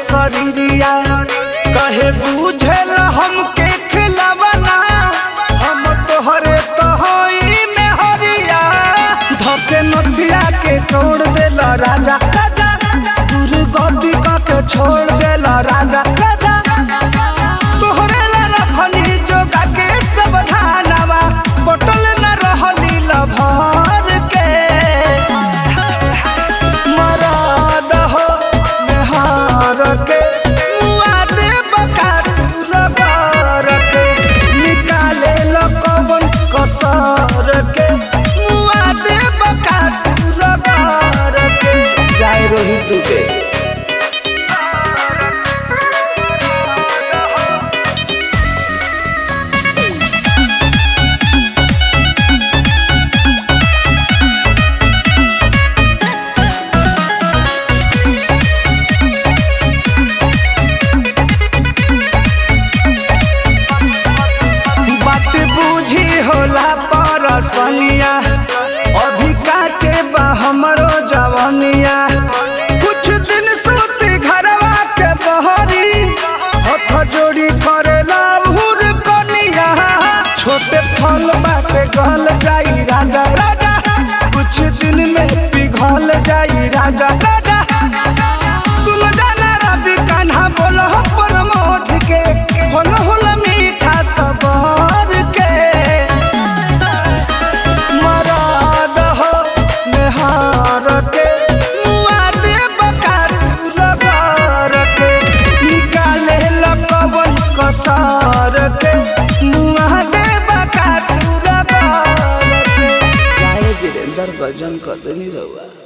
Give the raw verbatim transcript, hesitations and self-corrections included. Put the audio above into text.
शरीरिया कहे बुझेल हमके खिलावना हम तोहरे तोहई में हरिया धके नथिया के छोड़ देला राजा राजा दूर गति के छोड़ देला राजा राजा तोहरे ला रखनी जोगा के सब धानवा बटल न रहनी लभर के मराद हो मेहार के मुआ दे बकार रबर के निकाले लो कवन कसर के मुआ दे बकार रबर के जाए रोहित के होला परसनिया अभी काचे बा हमरो जवनिया कुछ दिन सूती घरवा के बहरी हथ जोड़ी करे लाहुर कनिया छोटे फल बाटे गल जाई राजा राजा कुछ दिन में पिघल जाई राजा राजा तुम जाना रवि कान्हा बोलो प्रमोद के होला होला मीठा सबर के के मुआ दे बकार रबर के निकाले लकवन कसर के मुआ दे बकार रबर के जाए वीरेंद्र भजन कर देनी रहुआ।